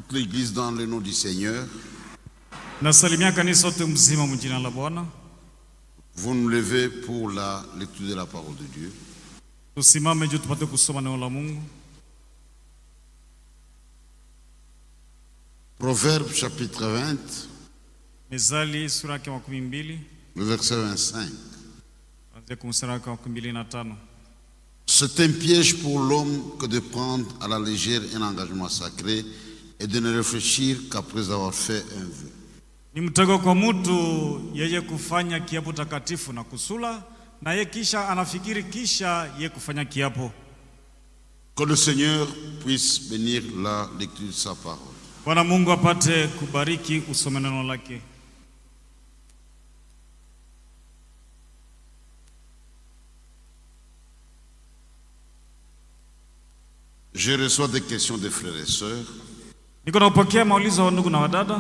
toute l'église dans le nom du Seigneur. Nasalimia kanisa wote mzima mjina la Bwana. Vous nous levez pour la lecture de la parole de Dieu. Tusimame juu tupate kusoma neno la Mungu. Proverbe chapitre 20, Mezali sura ya 12, le verset 25. kuanzia mstari wa 25. C'est un piège pour l'homme que de prendre à la légère un engagement sacré et de ne réfléchir qu'après avoir fait un vœu. Ni mtego kwa mtu yeye kufanya kiapo takatifu na kusula na yeye kisha anafikiri kisha yeye kufanya kiapo. Que le Seigneur puisse bénir la lecture de sa parole. Bwana Mungu apate kubariki usome neno lake. Je reçois des questions des frères et sœurs. Niko napokea maulizo wa ndugu na wadada.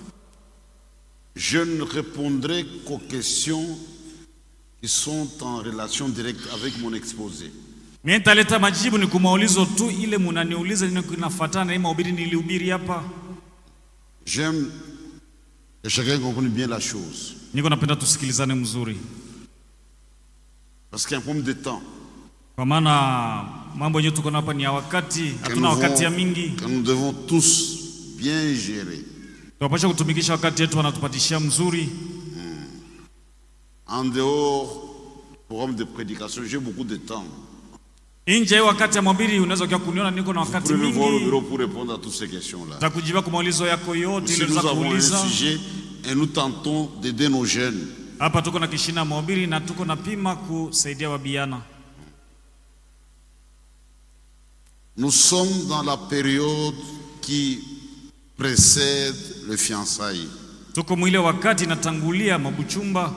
Je ne répondrai qu'aux questions qui sont en relation directe avec mon exposé. Mimi nitaleta majibu ni kumaulizo tu ile mnaniuliza ninafuatana na mahubiri nilihubiri hapa. J'aime que chacun comprenne bien la chose. Niko napenda tusikilizane mzuri. Parce qu'il y a un problème de temps. Kwa maana mambo yetu tuko hapa ni ya wakati, hatuna wakati ya mingi. Que nous devons tous bien gérer. Tunapaswa kutumikisha wakati wetu wanatupatishia mzuri. En dehors du programme de prédication, j'ai beaucoup de temps. Nje wakati ya mahubiri unaweza kwa kuniona niko na wakati mingi. Vous pouvez bureau pour répondre à toutes ces questions-là. Takujibu kwa maulizo yako yote Si ile nous za avons un kuuliza. sujet et nous tentons d'aider nos jeunes. Hapa tuko na kishina mahubiri na tuko na pima kusaidia wabiana. Nous sommes dans la période qui précède le fiançailles. Tuko mwile wakati natangulia mabuchumba.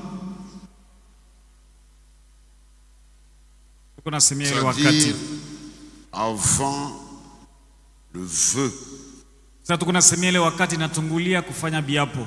Tuko na semia ile wakati. C'est-à-dire avant le vœu. Sasa tuko na semia ile wakati natangulia kufanya biapo.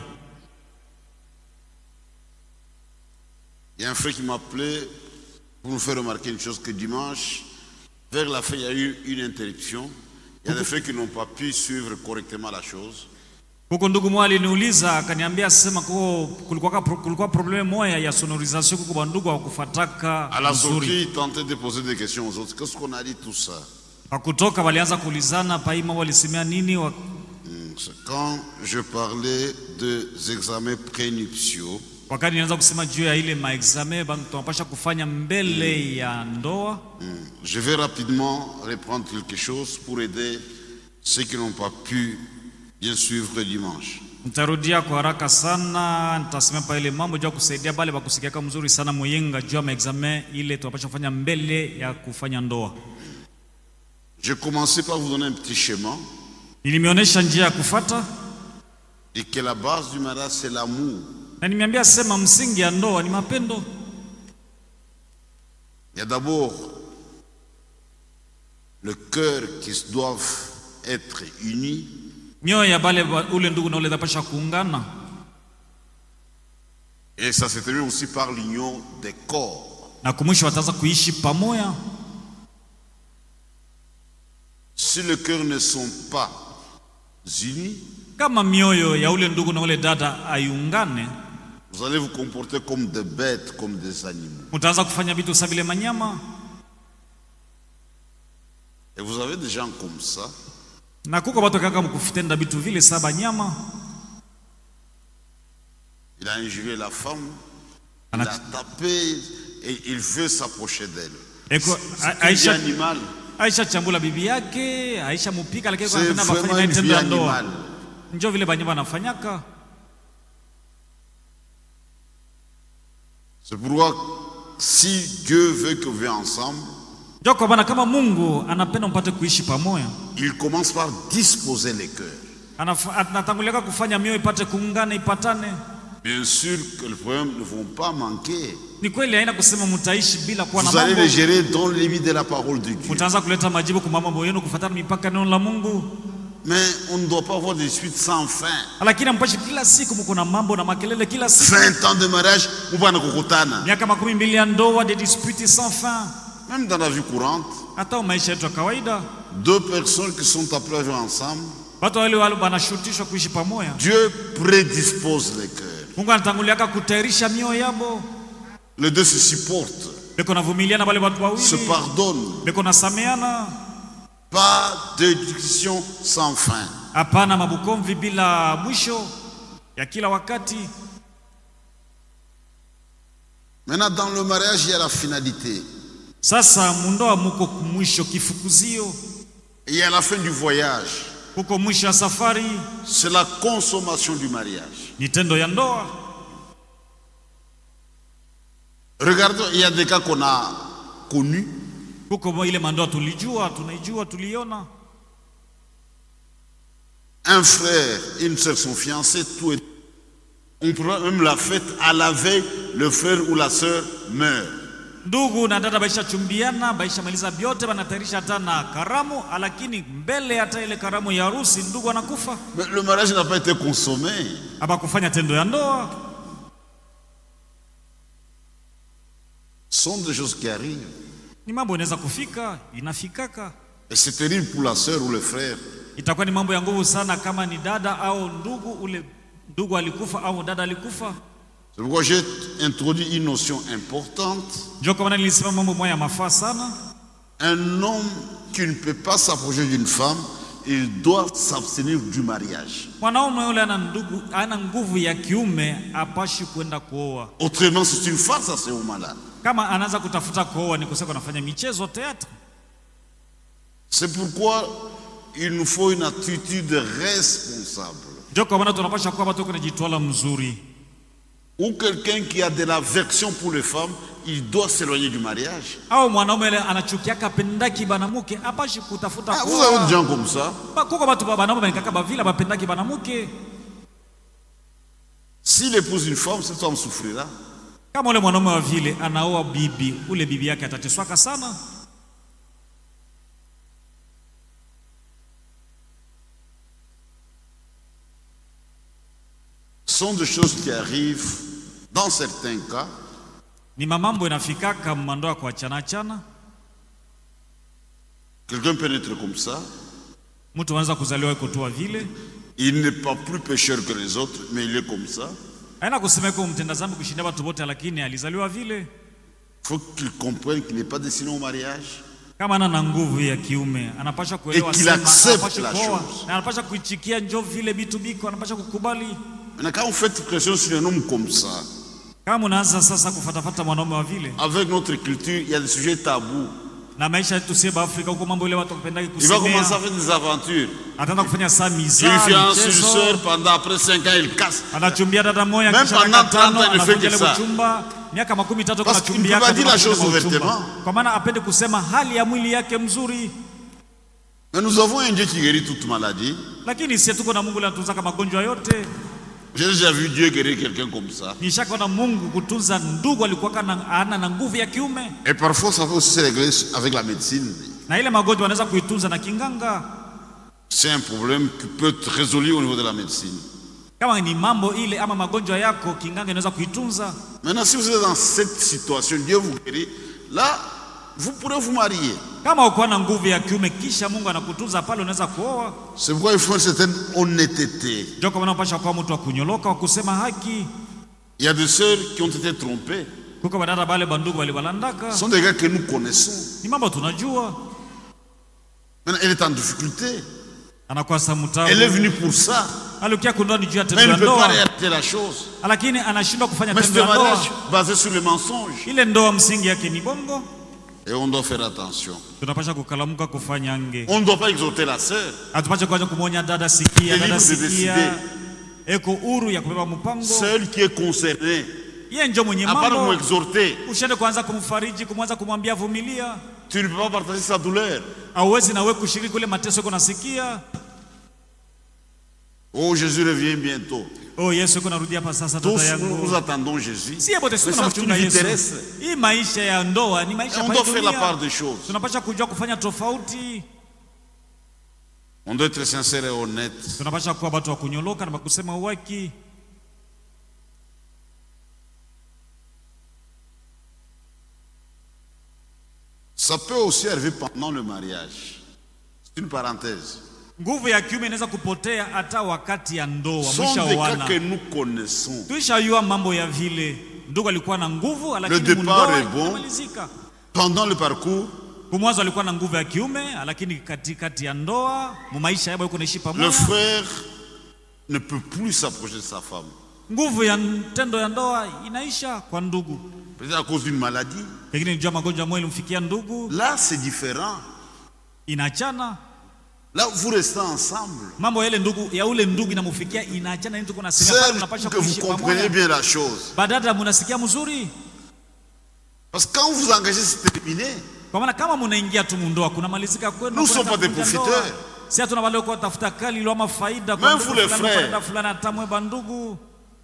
Il y a un frère qui m'a appelé pour nous faire remarquer une chose, que dimanche, vers la fin, il y a eu une interruption. Il y a des frères qui n'ont pas pu suivre correctement la chose. Huko ndugu mmoja aliniuliza akaniambia sema kulikuwa problème moja ya sonorisation huko kwa ndugu hawakufuataka À la vizuri. sortie, ils tentaient de poser des questions aux autres. Qu'est-ce qu'on a dit tout ça? Hakutoka walianza kuulizana paima walisemea nini C'est quand je parlais des examens prénuptiaux. wakati nianza kusema juu ya ile maexame bantu tunapaswa kufanya mbele ya ndoa. Je vais rapidement reprendre quelque chose pour aider ceux qui n'ont pas pu bien suivre dimanche. Nitarudia kwa haraka sana, nitasema pa ile mambo juu kusaidia bale bakusikia kama mzuri sana muyenga juu ya maexame ile tunapaswa kufanya mbele ya kufanya ndoa. Je commençais par vous donner un petit schéma. Nilimeonyesha njia ya kufuata Et que la base du mariage, c'est l'amour. na nimeambia sema msingi ya ndoa ni mapendo. Il y a d'abord le cœur qui doivent être unis. Mioyo ya bale ule ndugu na ule napasha kuungana. Et ça se termine aussi par l'union des corps. Na kumwisho wataanza kuishi pamoja. Si les cœurs ne sont pas unis, Kama mioyo ya ule ndugu na ule dada ayungane, vous allez vous comporter comme des bêtes, comme des animaux. mtaanza kufanya vitu sawa vile manyama. Et vous avez des gens comme ça. Na kuko watu kaka mkufitenda vitu vile saba nyama. Il a injurié la femme, il a tapé et il veut s'approcher d'elle. Eko C'est un animal. Aisha chambula bibi yake, Aisha mupika lakini kwa C'est anapenda vraiment bafanya une vie tendo ya ndoa. animale. Njoo vile banyama wanafanyaka. C'est pourquoi si Dieu veut que vous viviez ensemble, Njoo kwa bana kama Mungu anapenda mpate kuishi pamoja. il commence par disposer les cœurs. Anatangulia kufanya mioyo ipate kuungana ipatane. Bien sûr que les problèmes ne vont pas manquer. Ni kweli haina kusema mtaishi bila kuwa na Vous allez mambo. les gérer dans les limites de la parole de Dieu. Mtaanza kuleta majibu kwa mambo yenu kufuatana mipaka neno la Mungu. Mais on ne doit pas avoir des disputes sans fin. Lakini mpashi kila siku mko na mambo na makelele kila siku. 20 ans de mariage, vous allez kukutana. Miaka 12 ya ndoa, des disputes sans fin. Même dans la vie courante, Hata maisha yetu ya kawaida, deux personnes qui sont appelées à vivre ensemble, Watu wale wanashurutishwa kuishi pamoja. Dieu prédispose les cœurs. Mungu anatangulia kutayarisha mioyo yao. Les deux se supportent, Beko navumiliana wale watu wawili. se pardonnent. Beko nasameana. Pas de discussion sans fin. Hapana mabukomvi bila mwisho ya kila wakati. Maintenant, dans le mariage, il y a la finalité. Sasa mundoa muko mwisho kifukuzio. Et il y a la fin du voyage. Kuko mwisho ya safari. C'est la consommation du mariage. Ni tendo ya ndoa. Regardez, il y a des cas qu'on a connus. Kuko ile mandoa tulijua, tunaijua, tuliona. Un frère et une sœur sont fiancés, tout est... On prend même la fête à la veille, le frère ou la sœur meurt. Ndugu na dada baisha chumbiana, baisha maliza byote, banatayarisha hata na karamu, lakini mbele hata ile karamu ya harusi ndugu anakufa. Mais le mariage n'a pas été consommé. Aba kufanya tendo ya ndoa. Ce sont des choses qui arrivent. Ni mambo inaweza kufika, inafikaka. Et c'est terrible pour la sœur ou le frère. Itakuwa ni mambo ya nguvu sana kama ni dada au ndugu, ule ndugu alikufa au dada alikufa. C'est pourquoi j'ai introduit une notion importante. Ndio kwa maana nilisema mambo moja mafaa sana. Un homme qui ne peut pas s'approcher d'une femme, il doit s'abstenir du mariage. Mwanaume yule ana ndugu, ana nguvu ya kiume, apashi kwenda kuoa. Autrement, c'est une farce à ce moment-là. Kama anaanza kutafuta kuoa ni kusema anafanya michezo théâtre. C'est pourquoi il nous faut une attitude responsable. Ndio kwa maana tunapaswa kuwa watu kunajitwala mzuri. Ou quelqu'un qui a de l'aversion pour les femmes, il doit s'éloigner du mariage. Au mwanaume yule anachukia pendaki banamuke, apashi kutafuta kuoa. Vous avez des gens comme ça. Kuko watu banaume banikaka bavila bapendaki banamuke. S'il épouse une femme, cette femme souffrira. Kama ule mwanaume wa vile anaoa bibi, ule bibi yake atateswaka sana. Sont des choses qui arrivent dans certains cas. Ni mamambo inafikaka mandoa kwa chana. Quelqu'un peut naître comme ça. Mtu anaweza kuzaliwa iko tu vile. Il n'est pas plus pécheur que les autres, mais il est comme ça. Haina kusema kwa mtenda dhambi kushinda watu wote, lakini alizaliwa vile. Il faut qu'il comprenne qu'il n'est pas destiné au mariage. Kama ana nguvu ya kiume, anapaswa kuelewa sema, anapaswa kuoa, na anapaswa kuichikia njoo vile vitu biko, anapaswa kukubali. Maintenant, quand vous faites pression sur un homme comme ça, kama unaanza sasa kufatafata mwanaume wa vile, avec notre culture, il y a des sujets tabous. Na maisha yetu sisi Afrika huko mambo ile watu kupendaki kusemea. Il va commencer à faire des aventures. Ataanza kufanya saa miza. Il fiance une sœur pendant après 5 ans il casse. Anachumbia dada moja kisha pendant 30 ans il fait que ça. Miaka 13 kuna chumbia. Parce qu'il ne peut pas dire la chose ouvertement. Kwa maana apende kusema hali ya mwili yake mzuri. Mais nous avons un Dieu qui guérit toute maladie. Lakini sisi tuko na Mungu anatunza magonjwa yote. J'ai déjà vu Dieu guérir quelqu'un comme ça. Nishakaona Mungu kutunza ndugu alikuwa ana na nguvu ya kiume. Et parfois ça peut aussi se régler avec la médecine. Na ile magonjwa anaweza kuitunza na kinganga. C'est un problème qui peut être résolu au niveau de la médecine. Kama ni mambo ile ama magonjwa yako kinganga inaweza kuitunza. Maintenant si vous êtes dans cette situation, Dieu vous guérit, là vous pourrez vous marier. Kama uko na nguvu ya kiume kisha Mungu anakutunza pale unaweza kuoa. C'est pourquoi il faut une certaine honnêteté. Ndio kwa maana unapaswa kuwa mtu wa kunyoloka wa kusema haki. Il y a des sœurs qui ont été trompées. Kuko badada bale bandugu waliwalandaka. Ce sont des gars que nous connaissons. Ni mambo tunajua. Maintenant elle est en difficulté. Anakuwa samutabu. Elle est venue pour ça. Alikia kundoa ni juu ya tendo la ndoa. Mais elle ne peut pas réaliser la chose. Lakini anashindwa kufanya tendo la ndoa. Basé sur le mensonge. Ile ndoa msingi yake ni bongo. Et on doit faire attention. On ne doit pas exhorter la sœur. Celle qui est concernée. À part nous exhorter. Tu ne peux pas partager sa douleur. Oh, Jésus revient bientôt. Oh, Yesu yuko narudia hapa sasa tata yangu. Nous attendons Jésus. Si hapo tunamchunga Yesu. Hii maisha ya ndoa ni maisha on doit faire la part des choses. Tunapaswa kujua kufanya tofauti. On doit être sincère et honnête. Tunapaswa kuwa watu wa kunyoloka na kusema uwaki. Ça peut aussi arriver pendant le mariage. C'est une parenthèse. Nguvu ya kiume inaweza kupotea hata wakati ya ndoa, sont des cas que nous connaissons. Tuishajua mambo ya vile ndugu alikuwa na nguvu, Le lakini départ est ndoa bon. imalizika. Pendant le parcours, Kumwanzo alikuwa na nguvu ya kiume, lakini katikati ya ndoa, mu maisha yao yuko naishi le pamoja, frère ne peut plus s'approcher de sa femme. nguvu ya tendo ya ndoa inaisha kwa ndugu. Peut-être à cause d'une maladie. Pengine ni jua magonjwa moyo ilimfikia ndugu, Là, c'est différent. inaachana. Là, vous restez ensemble. Mambo yale ndugu ya ule ndugu inamufikia, inaachana. Ndio kuna sema pale C'est unapaswa que vous kuishi comprenez pamoja. bien la chose. Badada mnasikia mzuri, Parce que quand vous vous engagez, c'est terminé. kwa maana kama mnaingia tu mundoa kuna malizika kwenu. Nous ne sommes pas des profiteurs. Si hatuna wale kwa tafuta kali ilo ama faida Même ndugu vous les fulani, frères. faida fulani atamwe bandugu.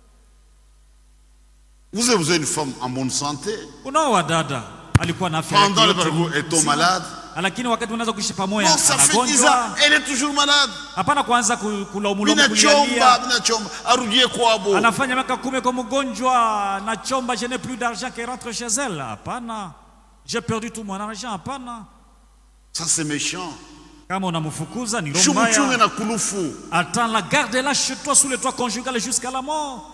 Vous avez besoin d'une femme en bonne santé. Unao wa dada alikuwa na afya Pendant le yote parcours, est-on mzima, malade? lakini wakati unaweza kuishi pamoja Non, ça fait 10 ans, anagonjwa. elle est toujours malade. Hapana kuanza kulaumu Mina chomba, kulialia. mina chomba. Arudie kwabo. Anafanya miaka 10 kwa mgonjwa na chomba, je n'ai plus d'argent qui rentre chez elle. Hapana, j'ai perdu tout mon argent. Hapana, Ça, c'est méchant. kama unamfukuza ni roho Chumuchunge mbaya. na kulufu. Attends, la garde-la chez toi sous le toit conjugal jusqu'à la mort.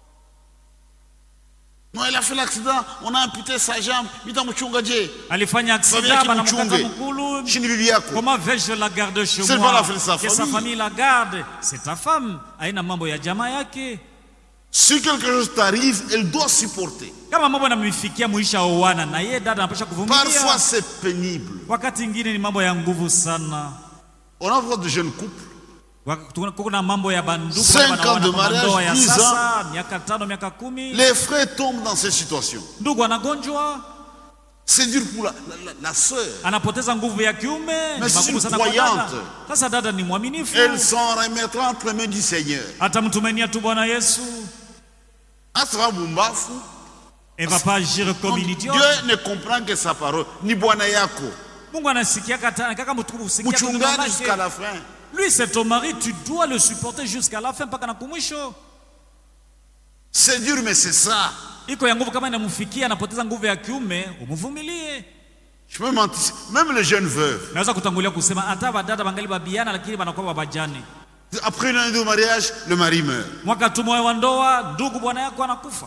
Non, elle a fait l'accident, on a amputé sa jambe. Mita mchungaje. Alifanya Familia accident, banamkata kimchunge. mkulu. Chini bibi yako. Comment vais-je la garder chez C'est moi? pas la fête de sa Que sa famille. famille la garde. C'est ta femme. Haina mambo ya jamaa yake. Si quelque chose t'arrive, elle doit supporter. Kama mambo yanamfikia muisha oana na yeye dada anapaswa kuvumilia. Parfois, c'est pénible. Wakati ingine ni mambo ya nguvu sana. On a vu de jeunes couples. Kuna mambo ya bandugu 5 ans de mariage, ya 10 sasa, miaka 5, miaka 10. Les frères tombent dans cette situation. Ndugu anagonjwa, C'est dur pour la sœur. anapoteza nguvu ya kiume, Mais ni c'est magumu une sana kwa dada. croyante. Sasa dada ni mwaminifu, Elle s'en remettra entre les mains du Seigneur. atamtumainia tu Bwana Yesu. Asra Bumbafu. Elle va pas agir comme une idiote. Dieu ne comprend que sa parole. Ni Bwana yako. Mungu anasikia kaka mtukufu sikia tu neno Mchungaji lake. jusqu'à la fin. Lui c'est ton mari, tu dois le supporter jusqu'à la fin mpaka na kumwisho. C'est dur, mais c'est ça. Iko ya nguvu kama inamfikia anapoteza nguvu ya kiume, umvumilie. Je peux mentir. Même les jeunes veuves. Naweza kutangulia kusema hata badada bangali babiana lakini banakuwa babajani. Après une année de mariage, le mari meurt. Mwaka tu moyo wa ndoa, ndugu bwana yako anakufa.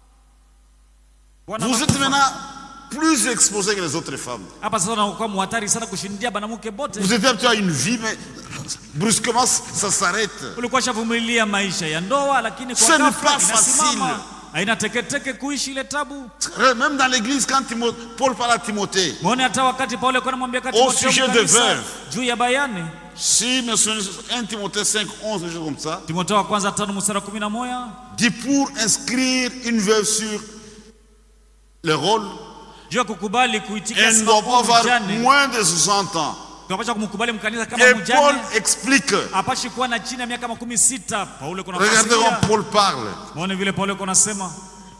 Vous êtes maintenant plus exposé que les autres femmes. Hapa sasa unakuwa muhatari sana kushindia banamuke bote. Vous êtes habitué à une vie, mais brusquement, ça s'arrête. Ulikuwa shavumilia maisha ya ndoa lakini Ce kwa n'est ghafla pas facile. inasimama. Haina teketeke kuishi ile tabu. Même dans l'église, quand Paul parle à Timothée, Muone hata wakati Paulo alikuwa anamwambia Au sujet de veuve. juu ya bayani. si, me souviens, 1 Timothée 5, 11, quelque chose comme ça, Timotheo wa kwanza 5:11 dit pour inscrire une veuve sur le rôle, juu ya kukubali kuitika elle ne doit pas avoir mjane. moins de 60 ans. Tunapaswa kumkubali mkanisa kama Et Paul mjane. explique. Apashi kuwa na chini ya miaka 16. Paulo kuna Regardez comment Paul parle. muone vile Paulo kuna sema.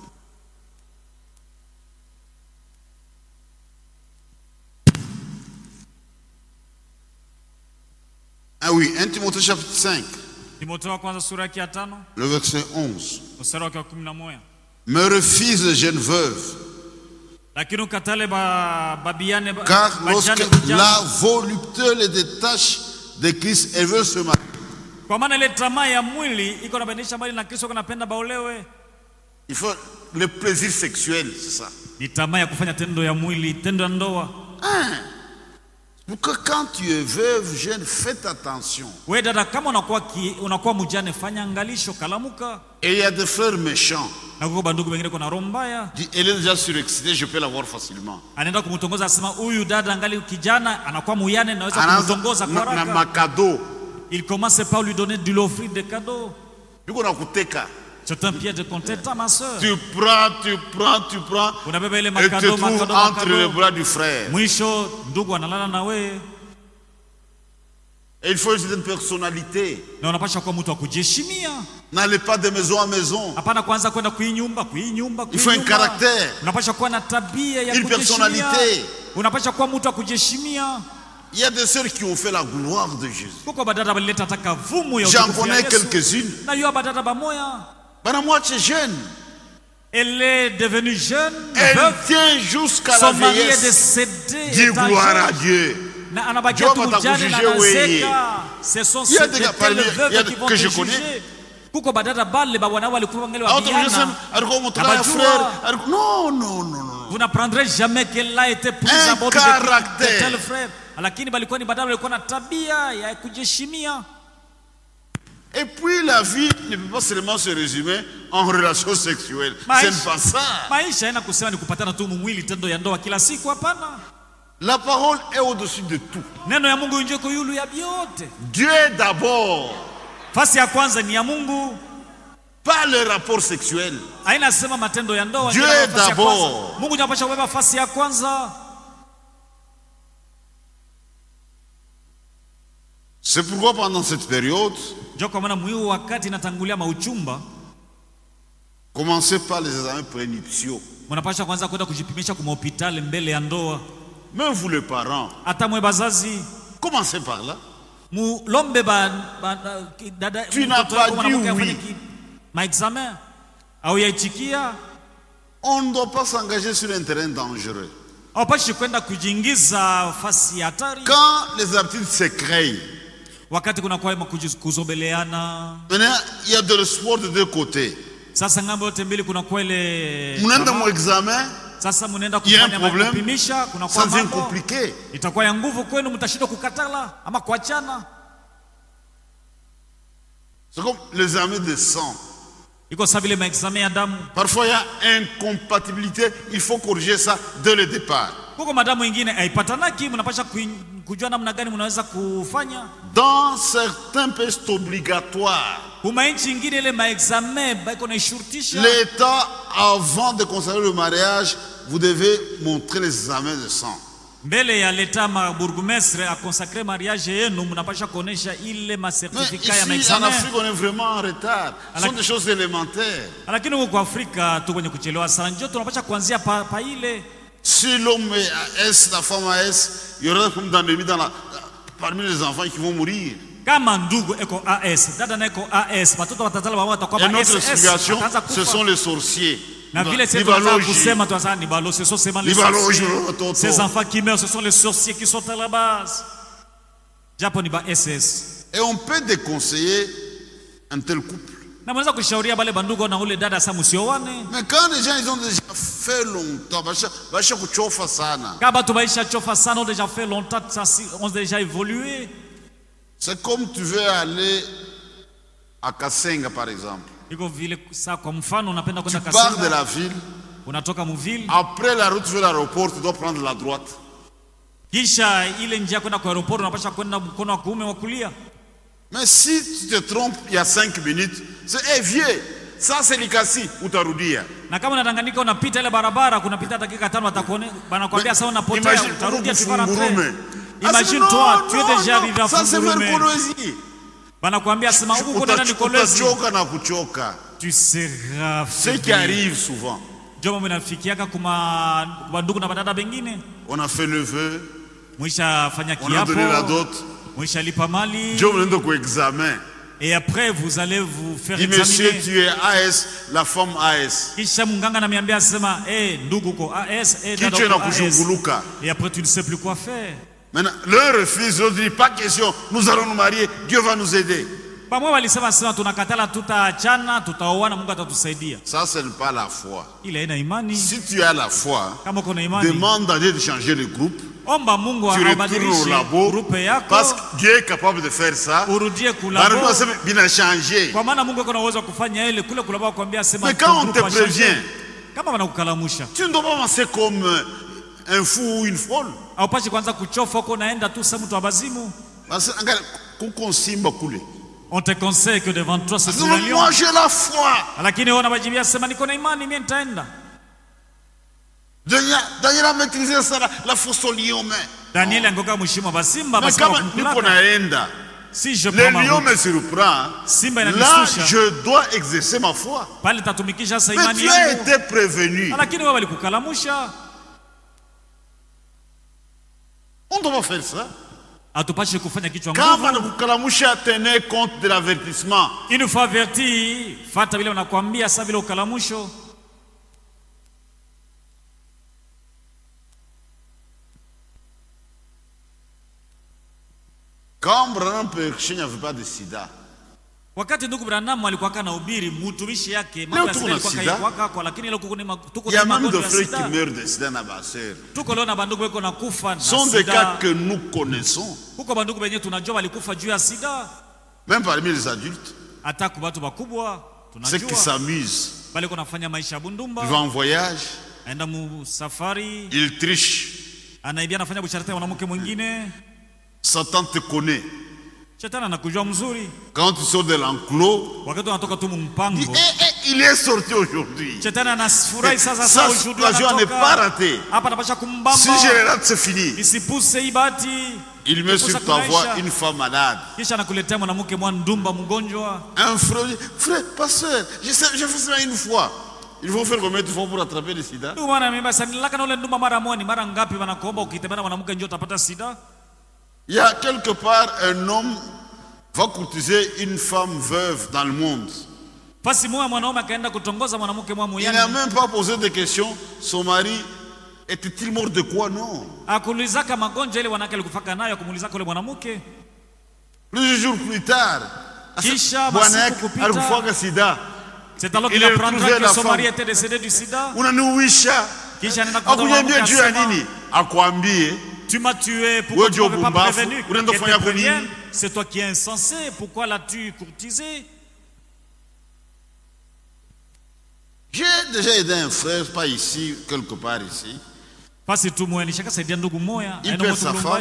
Ah oui, 1 Timothée chapitre 5, Timotheo wa kwanza sura yake ya 5 le verset 11. mstari wa 11. Me refuse les jeunes veuves, Lakini ukatale babiane car lorsque bajane vijana. la volupté les détache de Christ, elle veut se marier. Kwa maana ile tamaa ya mwili iko nabadilisha mbali na Kristo kunapenda baolewe. Il faut le plaisir sexuel, c'est ça. Ni tamaa ya kufanya tendo ya mwili, tendo ya ndoa. Pour que quand tu es veuve, jeune, faites attention. Wewe dada kama unakuwa mjane fanya angalisho kalamuka. Et il y a des frères méchants. Na kwa bandugu wengine kuna roho mbaya. Elle est déjà surexcitée, je peux la voir facilement. Anaenda kumtongoza asema huyu dada angali kijana anakuwa muyane naweza Anaanza kumtongoza kwa na haraka. makado. Il commence par lui donner de l'offrir des cadeaux. Yuko na kuteka. C'est un piège de contenta ma soeur. Tu prends. Unabeba ile Et te makado trouves entre les bras du frère. Mwisho ndugu analala na wewe. Et il faut une personnalité. Na unapaswa kuwa mtu wa kujiheshimia. N'allez pas de maison à maison. Hapana kuanza kwenda kuinyumba. Il faut un caractère. Unapaswa kuwa na tabia ya Une kujiheshimia. personnalité. Unapaswa kuwa mtu wa kujiheshimia. Il y a des sœurs qui ont fait la gloire de Jésus. Kuko badada balileta taka vumu ya J'en utukufu ya connais Yesu. quelques-unes. Na yua badada bamoya. Bana moitié jeune. Elle est devenue jeune. Elle veuve. tient jusqu'à la Son mari est vieillesse. décédé. Dis étant gloire jeune. à Dieu. na anabakia tu mjane na anaseka. Ce sont ceux qui vont te juger. Kuko badada bale ba wana walikuwa wangali wabiana. Non. Vous n'apprendrez jamais qu'elle a été prise à bord de tel frère. Lakini balikuwa ni badala walikuwa na tabia ya kujiheshimia. Et puis la vie ne peut pas seulement se résumer en relation sexuelle. C'est pas ça. Maisha haina kusema ni kupatana tu mwili tendo ya ndoa kila siku, hapana. La parole est au-dessus de tout. Neno ya Mungu ndio iko yulu ya vyote. Dieu d'abord. Fasi ya kwanza ni ya Mungu. Pas le rapport sexuel. Haina sema matendo ya ndoa. Dieu d'abord. Mungu anapasha kubeba fasi ya kwanza. C'est pourquoi pendant cette période, commencez par les examens prénuptiaux. Même vous les parents, commencez par là. Tu n'as pas dit oui. On ne doit pas s'engager sur un terrain dangereux. Quand les habitudes se créent, maintenant il y a de l'espoir de deux côtés. Mnaenda mon examen, il y a un problème, ça devient compliqué. C'est comme l'examen de sang. Parfois il y a incompatibilité, il faut corriger ça dès le départ. Dans certains pays c'est obligatoire. L'État, avant de consacrer le mariage, vous devez montrer les examens de sang. Mbele ya leta burgomestre a consacré mariage yenu mnapasha kuonesha ile masertifika ya examen. En Afrique on est vraiment en retard. Ce sont des choses élémentaires. Lakini huko Afrika tu kwenye kuchelewa sana. Ndio tunapasha kuanzia pa ile. Si l'homme est AS, la femme AS, il y aura comme dans parmi les enfants qui vont mourir. Kama ndugu eko AS, dada na eko AS, watoto watatala wao watakuwa AS. Et notre explication, ce sont les sorciers. Na vile c'est kusema tu sasa ni balo, ce sont seulement les sorciers. Ces enfants qui meurent, ce sont les sorciers qui sont à la base. Japo ni ba SS. Et on peut déconseiller un tel couple. Na mwanza kushauria bale bandugu na ule dada sa musiowane. Mais quand les gens ils ont déjà fait longtemps, basha kuchofa sana. Kaba tu baisha chofa sana, ont déjà fait longtemps, ont déjà évolué. C'est comme tu veux aller à Kasenga par exemple. Tu pars de la ville. Après la route vers l'aéroport, tu dois prendre la droite. Mais si tu te trompes, il y a 5 minutes, c'est vieux. Ça c'est Likasi ou Tarudia. Imagine-toi, tu es déjà arrivé à Fungulume. Tu seras ce qui arrive souvent. On a fait le vœu, on a donné la dot, examen. Et après vous allez vous faire examiner. Monsieur, tu es AS, la femme AS. Et après tu ne sais plus quoi faire. Maintenant, leur refuse, ils disent pas question, nous allons nous marier, Dieu va nous aider. Ça, ce n'est pas la foi. Si tu as la foi, demande à Dieu de changer le groupe. Tu retournes au labo, parce que Dieu est capable de faire ça. Il a changé. Mais quand on te prévient, tu ne dois pas penser comme un fou ou une folle. On te conseille que devant toi c'est un lion. Moi j'ai la foi. Daniel a maîtrisé ça, la force au lion. Mais si je le lion me surprend, là je dois exercer ma foi. Mais tu as été prévenu. On doit faire ça. Kama nakukalamusha, tenez compte de l'avertissement. Il nous faut avertir, fata vile wanakuambia sasa vile ukalamusho. Quand Branham prêchait, il n'y avait pas de sida. Wakati ndugu Branham alikuwa kana hubiri mtumishi yake mambo ya sida ilikuwa kwa lakini ile tuko il y a même des frères qui meurent de sida na basser. Tuko leo na bandugu weko na kufa na sida. Sont des cas que nous connaissons. Huko bandugu wenyewe tunajua walikufa juu ya sida. Même parmi les adultes. Hata kwa watu wakubwa tunajua. Ceux qui s'amusent. Bali kunafanya maisha bundumba. Ils vont en voyage. Aenda mu safari. Ils trichent. Anaibia anafanya busharati na mwanamke mwingine. Satan te connaît. Shetani anakujua mzuri. Quand tu sors de l'enclos, wakati unatoka tu mpango. Il est sorti aujourd'hui. Shetani anafurahi sasa aujourd'hui. L'occasion n'est pas ratée. Hapa napasha kumbamba. Si je le rate, c'est fini. Isipuse ibati. Il met sur ta voie une femme malade. Kisha anakuletea mwanamke mwandumba mgonjwa. Un frère, pasteur, je fais ça une fois. Il faut faire combien de fois pour attraper le sida? Ndio maana mimi basi nilaka na ule ndumba mara moja, mara ngapi wanakuomba ukitembea mwanamke njoo utapata sida? Il y a quelque part un homme va courtiser une femme veuve dans le monde. Basi mwanaume akaenda kutongoza mwanamke mwa il n'a même pas posé de questions. Son mari était-il mort de quoi? Non. Akuulizaka magonjwa ile wanawake alikufaka nayo, akumuulizaka yule mwanamke. Plusieurs jours plus tard, kisha masiku kupita alikufa sida. C'est alors qu'il apprendra que son mari était décédé du sida. Unanuisha. Kisha anaenda kwa mwanamke juu ya nini? Akwambie tu m'as tué, pourquoi tu m'avais pas prévenu? C'est toi qui es insensé, pourquoi l'as-tu courtisé? J'ai déjà aidé un frère, pas ici, quelque part ici. Il perd sa femme.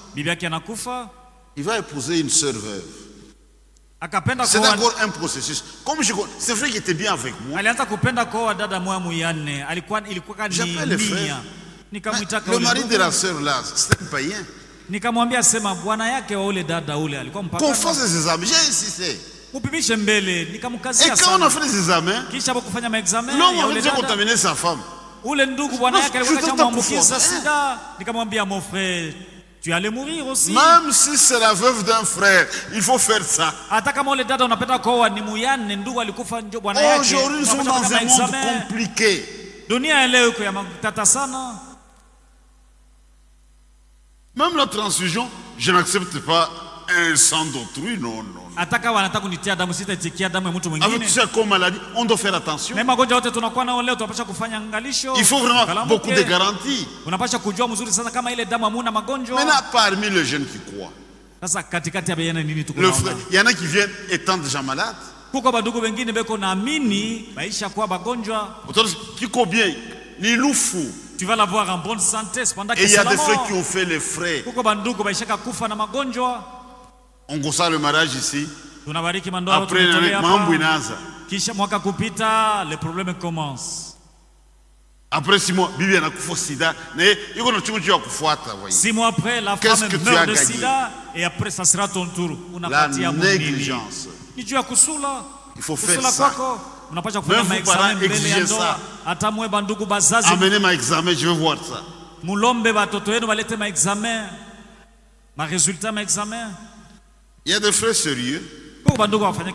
Il va épouser une sœur veuve. C'est encore un processus. Comme c'est vrai qu'il était bien avec moi. J'appelle les frères. Le mari de la sœur là, c'est un païen. Qu'on fasse des examens, j'ai insisté. Et quand on a fait des examens, l'homme avait déjà contaminé sa femme. Tu allais mourir aussi. Même si c'est la veuve d'un frère, il faut faire ça. Aujourd'hui, nous sommes dans un monde compliqué. Même la transfusion, je n'accepte pas un sang d'autrui, non. Avec comme maladie, on doit faire attention. Il faut vraiment beaucoup de garanties. Maintenant, parmi les jeunes qui croient, il y en a qui viennent étant déjà malades. Qui croient bien, ni loufou. Tu vas l'avoir en bonne santé cependant que et il y a des frères qui ont fait les frais. On consacre le mariage ici. Après les problèmes commencent. Après 6 mois, Bibi a kufa sida. 6 mois après, la femme meurt de sida et après ça sera ton tour. La négligence. Il faut faire ça. Même vos parents exigent ça. Amenez ma examen, je veux voir ça. Il y a des frères sérieux. Papa,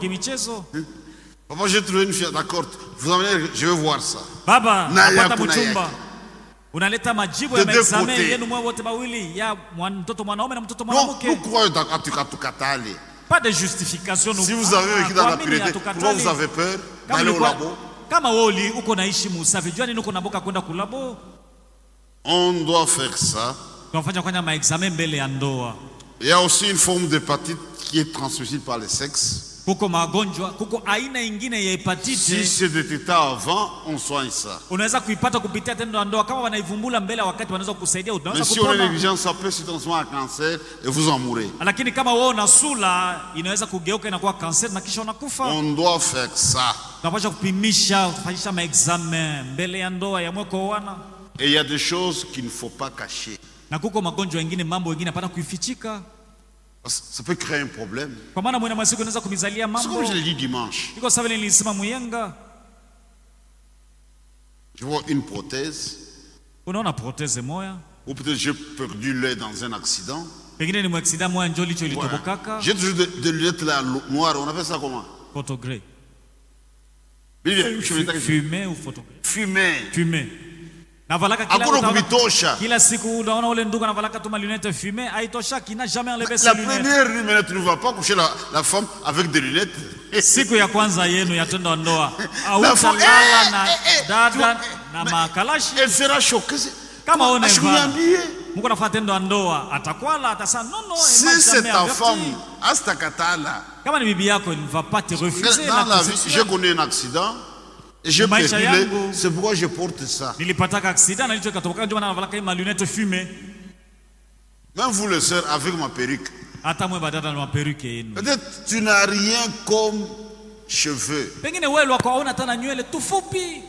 j'ai trouvé une fille, d'accord. Vous amenez, je veux voir ça. Baba, unaleta majibu ya examen yenu mwe wote mawili ya mtoto mwanaume na mtoto mwanamke. Nous croyons tukatale. Pas de justification. Si vous avez vécu dans la pureté, pourquoi vous avez peur d'aller au labo? On doit faire ça. Il y a aussi une forme d'hépatite qui est transmissible par le sexe. Si c'est détecté avant, on soigne ça. Mais si on est négligent, ça peut se transformer en cancer et vous en mourrez. On doit faire ça. Et il y a des choses qu'il ne faut pas cacher. Ça peut créer un problème. C'est comme je l'ai dit dimanche. Je vois une prothèse. Ou peut-être j'ai perdu l'œil dans un accident. J'ai toujours des lunettes là, noires. On appelle ça comment? Photogré. Fumé ou photogré? Fumé. navalaka kila siku unaona ule ndugu anavalaka tu lunette fumée haitoshaki, n'a jamais enlevé ses lunettes. La première nuit, tu ne vas pas coucher la femme avec des lunettes. Siku ya kwanza yenu ya tendo ndoa hautalala na dada na makalashi. Elle sera choquée. Kama oneva Mungu anafuata tendo ndoa atakwala atasema non, si c'est ta femme astakatala. Kama ni bibi yako, il ne va pas te refuser. Dans la vie, j'ai connu un accident et j'ai pédulé, c'est pourquoi je porte ça. Nilipata accident na nilichoka toka ndio maana navala ma lunette fumée. Même vous le sœurs avec ma perruque. Hata mwe badada na perruque yenu. Peut-être tu n'as rien comme cheveux. Pengine wewe wako hauna tena nywele tu fupi.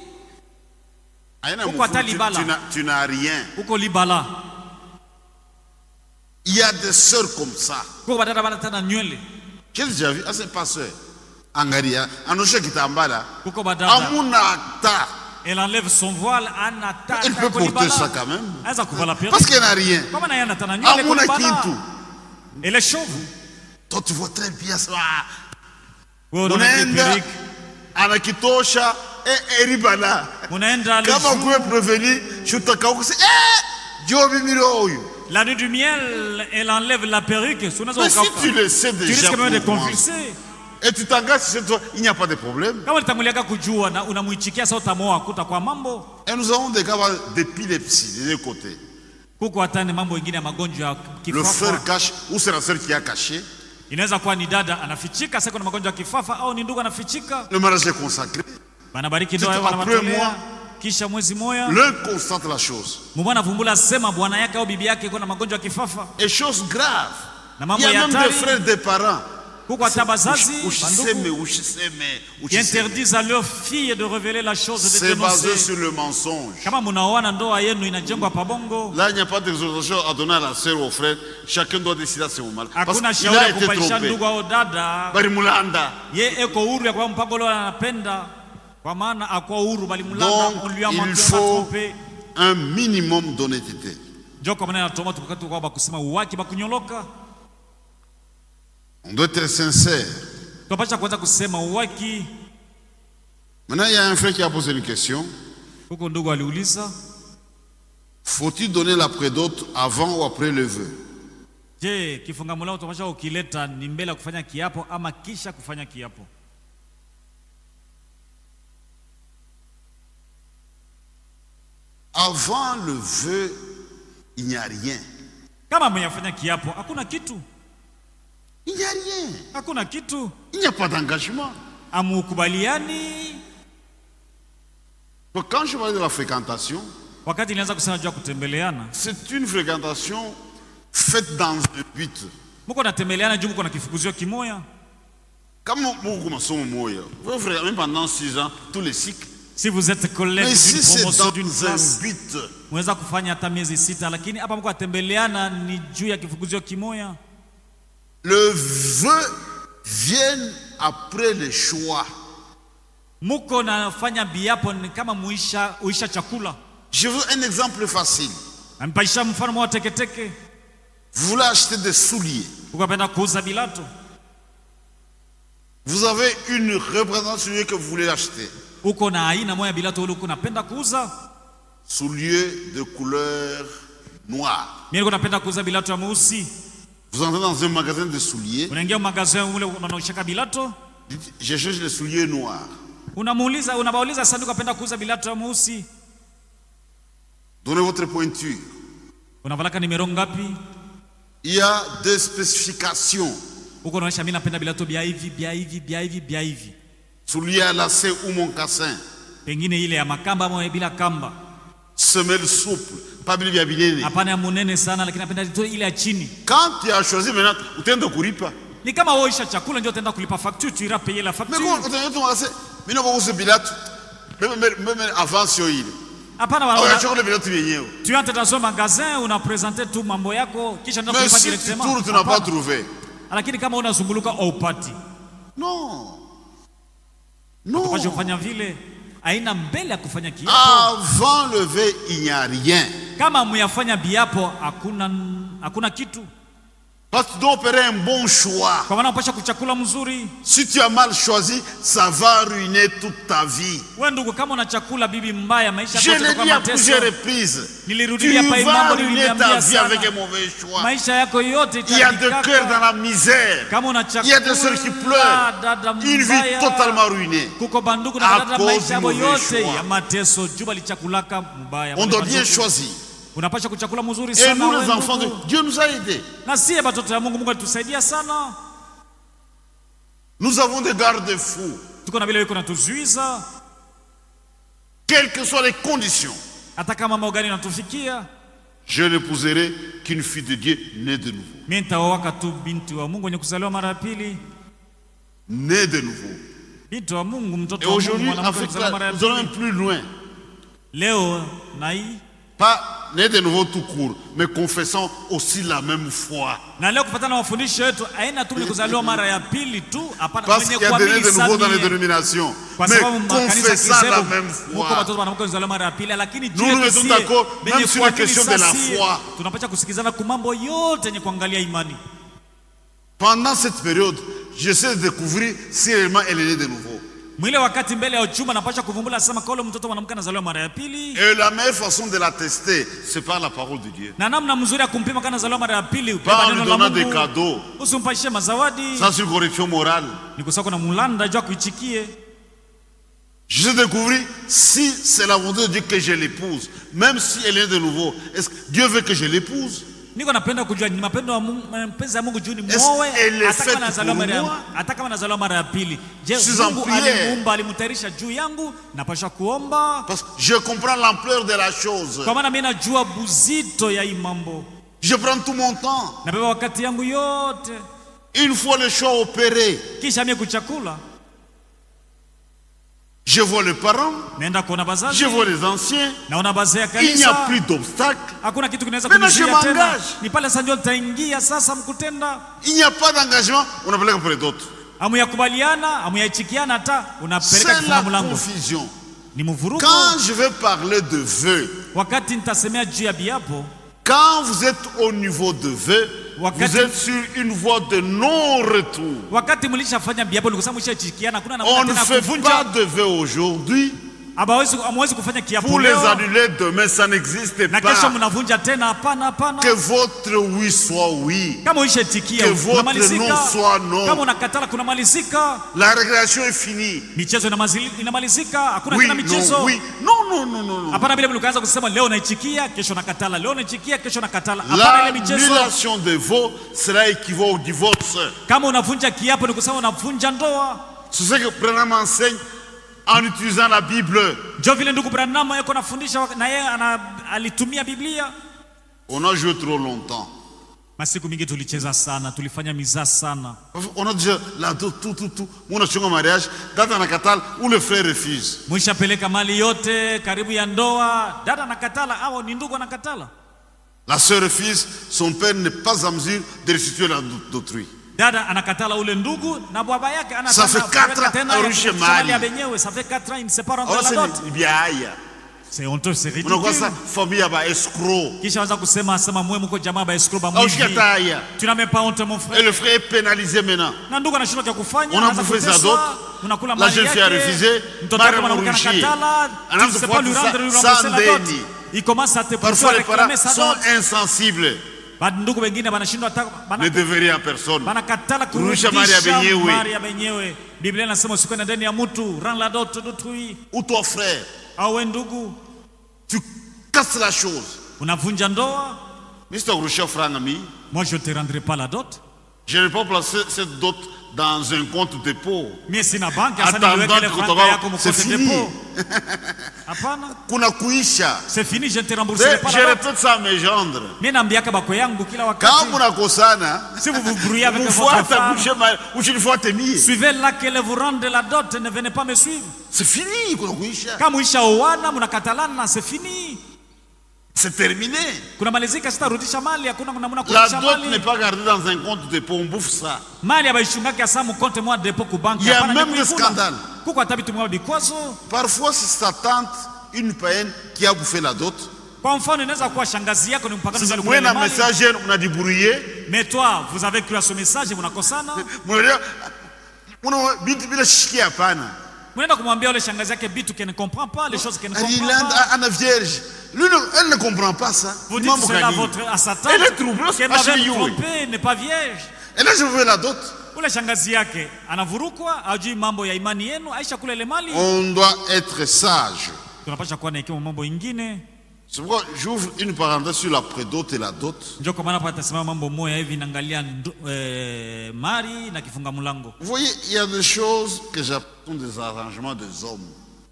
Tu n'as rien. Uko libala. Il y a des sœurs comme ça. Kwa badada bana tena nywele. J'ai déjà vu, c'est pas sœur. Angaria, anosha kitambala. Uko badada. Amuna ta. Elle enlève son voile, anata. Elle peut porter ça quand même. Parce qu'elle n'a rien. Comment n'a rien tena nywele? Amuna kintu. Elle est chauve. Toi tu vois très bien ça. Unaenda anakitosha eribala. Unaenda kama kuwe prévenu shutakauka jobi miroyo. La nuit du miel, elle enlève la perruque. Mais si tu le sais déjà, tu risques même de convulser. Et tu t'engages chez toi, il n'y a pas de problème. Et nous avons des cas d'épilepsie des deux côtés. Le frère cache, ou c'est la sœur qui a caché. Le mariage est consacré. Après moi, l'un constate la chose. Et chose grave. Il y a même des frères, des parents qui interdisent à leurs filles de révéler la chose. C'est basé sur le mensonge. Là, il n'y a pas d'exhortation à donner à la sœur ou au frère. Chacun doit décider à ce moment. Parce qu'il a été trompé. Donc, il faut un minimum d'honnêteté. On doit être sincère. Maintenant, il y a un frère qui a posé une question. Faut-il donner la prédote avant ou après le vœu? Avant le vœu, il n'y a rien. Il n'y a rien. Il n'y a pas d'engagement. Quand je parle de la fréquentation, c'est une fréquentation faite dans un but. Comme même pendant 6 ans, tous les cycles. Si vous êtes collègue d'une promotion d'une classe, mweza kufanya hata miezi 6, lakini hapa mko atembeleana ni juu ya kifukuzio kimoya. Le vœu vient après le choix. Muko nafanya biapo ni kama uisha chakula. Je veux un exemple facile. Ampaisha mfano mwa teketeke. Vous voulez acheter des souliers. Ukapenda kuuza bilato. Vous avez une représentation que vous voulez acheter. Uko na aina moja bilato ule uko napenda kuuza. Souliers de couleur noire. Mimi niko napenda kuuza bilato ya mweusi. Vous entrez dans un magasin de souliers. Unaingia magasin ule unaoshaka bilato. Je cherche les souliers noirs. Unabauliza sanduku apenda kuuza bilato ya mweusi. Donnez votre pointure. Unavalaka numero ngapi? Il y a des spécifications. Uko unaonyesha mimi napenda bilato bia hivi. Souliers à lacet ou mocassin. Pengine ile ya makamba ama bila kamba. Semelle souple, pas bien binene. Hapana ya munene sana lakini napenda ile ya chini. Quand tu as choisi maintenant, utaenda kulipa. Ni kama wewe chakula ndio utaenda kulipa facture, tu iras payer la facture. Mais quand utaenda kuanza, mimi niko kuuza bilato. Même avant sio ile. Hapana wala. Unachukua bilato yenyewe. Tu entres dans un magasin, una présenter tout mambo yako kisha ndio kulipa directement. Mais si tu n'as pas trouvé. Lakini kama unazunguluka au upati. Non. Kwa kufanya vile aina mbele ya kufanya kiapo. Avant le vœu, il n'y a rien. Kama muyafanya biapo hakuna kitu. Parce que tu dois opérer un bon choix. Kwa maana unapaswa kuchakula mzuri. Si tu as mal choisi, ça va ruiner toute ta vie. Wewe ndugu, kama unachakula bibi mbaya, maisha Je yako l'ai yatakuwa dit à mateso. plusieurs reprises. Nilirudia Tu hapa hii vas mambo ruiner ta niliambia vie avec un sana. mauvais choix. Maisha yako yote Il y a des cœurs dans la misère. kama Il y a des sœurs qui pleurent. Une vie totalement ruinée. Kuko bandugu na À dada, cause maisha du yao mauvais yote choix. ya mateso juba lichakulaka mbaya. On doit bien choisir. Unapaswa kuchakula mzuri Et sana nous wewe les enfants de ndugu. Dieu nous a aidés. Na sie batoto ya Mungu, Mungu alitusaidia sana. Nous avons des garde-fous. Tuko na vile wiko natuzuiza Quelles que soient les conditions. hata kama mambo gani natufikia. Je n'épouserai qu'une fille de Dieu née de nouveau. Mimi nitaoa tu binti wa Mungu mwenye kuzaliwa mara ya pili. Née de nouveau. Binti wa Mungu, Et mtoto wa Mungu, aujourd'hui, en mwanamke fait, kuzaliwa mara ya nous allons pili. même plus loin. Leo na hii Pas née de nouveau tout court, mais confessons aussi la même foi. na leo kupatana na mafundisho yetu aina tu kuzaliwa mara ya pili tu, hapana Parce mwenye qu'il y a des nés kuamini de nouveau dans les sana. dénominations. Kwa Mais sababu makanisa confessant la kisebu même muko foi. watoto wanamke kuzaliwa mara ya pili, lakini Nous nous mettons d'accord même sur la question de la foi. tunapaswa kusikizana kwa mambo yote yenye kuangalia imani. Pendant cette période, j'essaie de découvrir si réellement elle est née de nouveau. Mwile wakati mbele ya uchumba napaswa kuvumbula sema kwa ule mtoto mwanamke anazaliwa mara ya pili. Et la meilleure façon de la tester, c'est par la parole de Dieu. Na namna mzuri ya kumpima kana anazaliwa mara ya pili, Pas en lui donnant des cadeaux, usimpaishie mazawadi. sans une correction morale. Ni kusako na mulanda jua kuichikie. Je découvrir si c'est la volonté de Dieu que je l'épouse. Même si elle est de nouveau. Est-ce que Dieu veut que je l'épouse? Niko napenda kujua ni mapendo ya Mungu, mapenzi ya Mungu juu ni Est-ce mwoe elle est hata kama faite anazaliwa pour mara moi? hata kama anazaliwa mara ya pili. Je, Je suis en Mungu prière. alimuumba, alimtayarisha juu yangu, napaswa kuomba. Parce que je comprends l'ampleur de la chose. Kwa maana mimi najua buzito ya hii mambo. Je prends tout mon temps. Nabeba wakati yangu yote. Une fois le choix opéré, Kisha mimi kuchakula, je vois les parents, naenda kuona bazazi. je vois les anciens. Naona bazee ya Il n'y a kanisa. plus d'obstacles. Hakuna kitu kinaweza Maintenant, je kunizuia tena. m'engage. Ni pale sasa ndio nitaingia sasa mkutenda. Il n'y a pas d'engagement, on appelle pour les autres. Amuyakubaliana, amuyaichikiana hata unapeleka C'est kifunga la mlango. confusion. Ni mvurugo. Quand je vais parler de vœux, Wakati nitasemea juu ya biapo, quand vous êtes au niveau de vœux, Wakati- vous êtes sur une voie de non-retour. wakati mlishafanya biapo ni kusema mlishachikiana, hakuna On namna ne tena fait kuvunja. pas de vœux aujourd'hui. Hamwezi kufanya kiapo Pour les leo annuler demain, ça n'existe na kesho pas. mnavunja tena. Hapana, hapana. Que votre oui soit oui. Kama uishetikia Que votre unamalizika, non soit non. kama unakatala kunamalizika. La récréation est finie. Michezo inamalizika, hakuna Oui, tena michezo. non, oui. Non, non, non, non, non. Hapana, vile mlikaanza kusema leo naichikia, kesho nakatala, leo naichikia, kesho nakatala. Hapana, ile michezo. L'annulation des vœux, cela équivaut au divorce. Kama unavunja kiapo ni kusema unavunja ndoa. C'est ce que Branham enseigne en utilisant la Bible. Ndio vile ndugu Branham yako nafundisha na yeye alitumia Biblia. On a joué trop longtemps. Masiku mingi tulicheza sana, tulifanya mizaa sana. On a déjà la tout. On a changé mariage. Data nakatal ou le frère refuse. Mwishapeleka mali yote karibu ya ndoa, dada nakatala au ni ndugu anakatala. La sœur refuse. Son père n'est pas en mesure de restituer la d'autrui. Dada anakatala ule ndugu na baba yake Ça fait 4 ans arushe mali. Ça fait 4 ans il ne sait pas rendre Alors la dot. c'est bien aïe. C'est honteux, c'est On a quoi ridicule. ça? Famille à bas escroc. Kisha anza kusema mwe mko jamaa ba escroc ba Alors mwizi. je aïe. Tu n'as même pas honte mon Et frère. le frère est pénalisé maintenant. Na ndugu anashindwa cha kufanya, On a anaanza bouffé sa kuteswa, dot. unakula La mali jeune fille a yake. refusé. Mtoto Mara wako mwanamke mrushie. anakatala, tu Anaanza ne sais pas kufuata lui rendre lui sa rembourser la dot. ndeni. Il commence à te pousser Parfois à les parents réclamer sa sont dot. insensibles. Ndugu wengine wanashindwa hata Ne devraient à personne. banakatala Kurudisha kurudisha mali ya mali ya benyewe. Biblia inasema usikwenda ndani ya mtu, rend la dot d'autrui. Ou toi frère, Au ndugu, tu casses la chose. unavunja ndoa. Mr. Rousseau frère ami, Moi je te rendrai pas la dot. je n'ai pas placé cette dot dans un compte dépôt. Mimi sina banki hasa Attendant niweke ile que franka kutoka- yako c'est mkote fini. depot. Hapana. Kuna kuisha. C'est fini, je ne te rembourserai pas Je la dot. répète ça à mes gendres. Mimi naambiaka bako yangu kila Quand wakati. vous n'avez Si vous vous brouillez avec vous votre faut femme, t'accoucher ou une fois t'es mis. suivez là qu'elle vous rende la dot, ne venez pas me suivre. C'est fini, kuna kuisha. Kama uishaoana mnakatalana, c'est fini. C'est terminé. Kuna malizika, sitarudisha mali, hakuna namna La kurudisha dot mali. n'est pas gardée dans un compte dépôt, on bouffe ça. Mali abaishungaki asa mkonte mwa depo ku banki. Il y a Hapana, même ni des kuikula. scandales. Kuko hata vitu mwa bikwazo. Parfois, c'est sa tante, une païenne, qui a bouffé la dot. Kwa mfano inaweza kuwa shangazi yako ni mpagano ndio Moi, alikula dans ile le mali. message, on a débrouillé. Mais toi, vous avez cru à ce message et mnakosana. Mnaenda kumwambia yule shangazi yake bitu qu'elle ne comprend pas les choses qu'elle ne comprend pas. Anna vierge. Lui, elle ne comprend pas ça. Vous dites cela à Satan. Elle est troublée. Qu'elle m'a trompé, n'est pas vierge. Elle a joué la dot. Ule shangazi yake anavurukwa, ajui mambo ya imani yenu, aisha kule ile mali. On doit être sage. Tunapaswa kuwa na hekima mambo ingine. C'est pourquoi j'ouvre une parenthèse sur la prédot et la dot. Ndio kwa maana hapa tasema mambo moja hivi naangalia mari na kifunga mlango. Vous voyez, il y a des choses que j'appelle des arrangements des hommes.